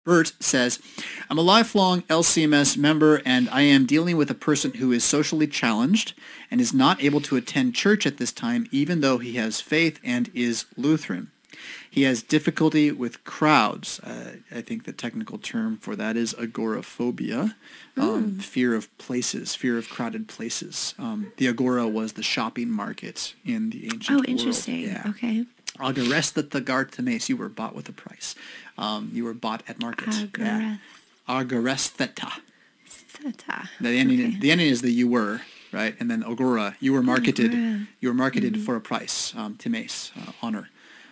Bert says, I'm a lifelong LCMS member and I am dealing with a person who is socially challenged and is not able to attend church at this time even though he has faith and is Lutheran. He has difficulty with crowds. I think the technical term for that is agoraphobia, fear of places, fear of crowded places. The agora was the shopping market in the ancient world. Oh, interesting. Yeah. Okay. Agorestheta, you were bought with a price. You were bought at market. Yeah. Agorestheta. The ending is the you were, right? And then agora, you were marketed. You were marketed for a price, times, honor.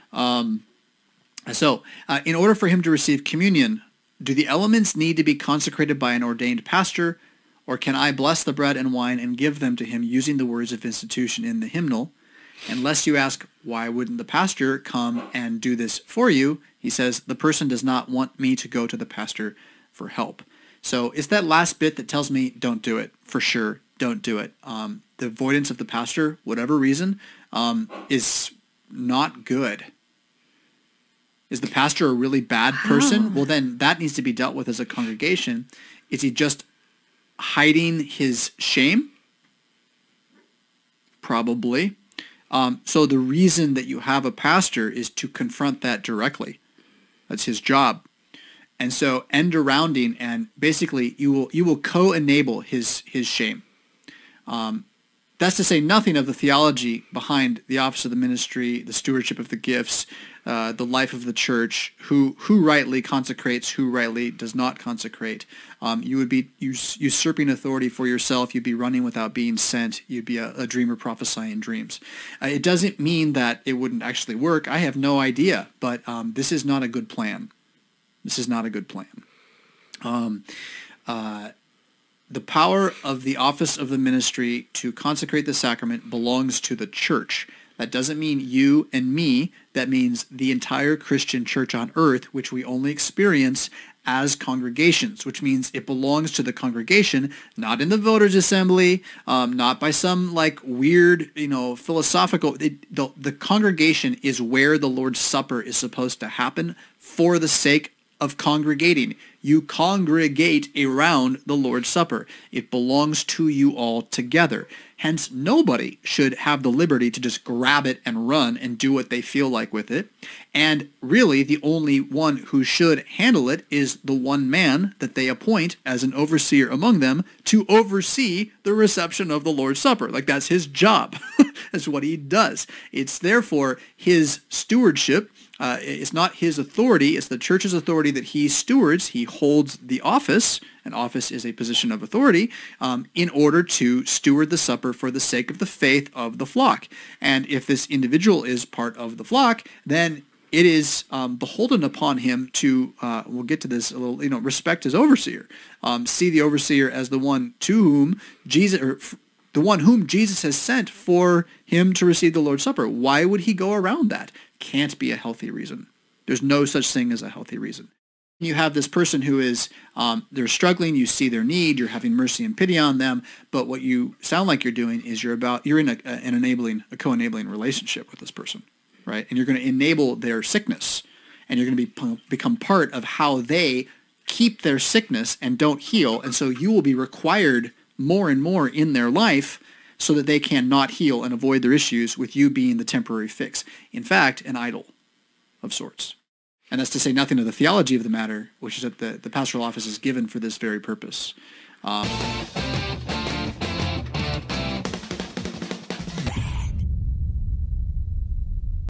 So, in order for him to receive communion, do the elements need to be consecrated by an ordained pastor, or can I bless the bread and wine and give them to him using the words of institution in the hymnal? Unless you ask, why wouldn't the pastor come and do this for you? He says, the person does not want me to go to the pastor for help. So it's that last bit that tells me, don't do it. For sure, don't do it. The avoidance of the pastor, whatever reason, is not good. Is the pastor a really bad person? Well, then that needs to be dealt with as a congregation. Is he just hiding his shame? Probably. So the reason that you have a pastor is to confront that directly. That's his job. And so end-arounding, and basically you will co-enable his shame. That's to say nothing of the theology behind the office of the ministry, the stewardship of the gifts, the life of the church, who rightly consecrates, who rightly does not consecrate. You would be usurping authority for yourself. You'd be running without being sent. You'd be a dreamer prophesying dreams. It doesn't mean that it wouldn't actually work. I have no idea, but this is not a good plan. This is not a good plan. The power of the office of the ministry to consecrate the sacrament belongs to the church. That doesn't mean you and me. That means the entire Christian church on earth, which we only experience as congregations, which means it belongs to the congregation, not in the voters' assembly, not by some like weird, philosophical. The congregation is where the Lord's Supper is supposed to happen for the sake of congregating. You congregate around the Lord's Supper. It belongs to you all together. Hence, nobody should have the liberty to just grab it and run and do what they feel like with it. And really, the only one who should handle it is the one man that they appoint as an overseer among them to oversee the reception of the Lord's Supper. Like, that's his job. That's what he does. It's therefore his stewardship. It's not his authority. It's the church's authority that he stewards. He holds the office. An office is a position of authority in order to steward the supper for the sake of the faith of the flock. And if this individual is part of the flock, then it is beholden upon him to, we'll get to this a little, respect his overseer. See the overseer as the one to whom Jesus, or the one whom Jesus has sent for him to receive the Lord's Supper. Why would he go around that? Can't be a healthy reason. There's no such thing as a healthy reason. You have this person who is, they're struggling, you see their need, you're having mercy and pity on them, but what you sound like you're doing is you're in a co-enabling relationship with this person, right? And you're going to enable their sickness, and you're going to become part of how they keep their sickness and don't heal, and so you will be required more and more in their life so that they can not heal and avoid their issues with you being the temporary fix. In fact, an idol of sorts. And that's to say nothing of the theology of the matter, which is that the pastoral office is given for this very purpose.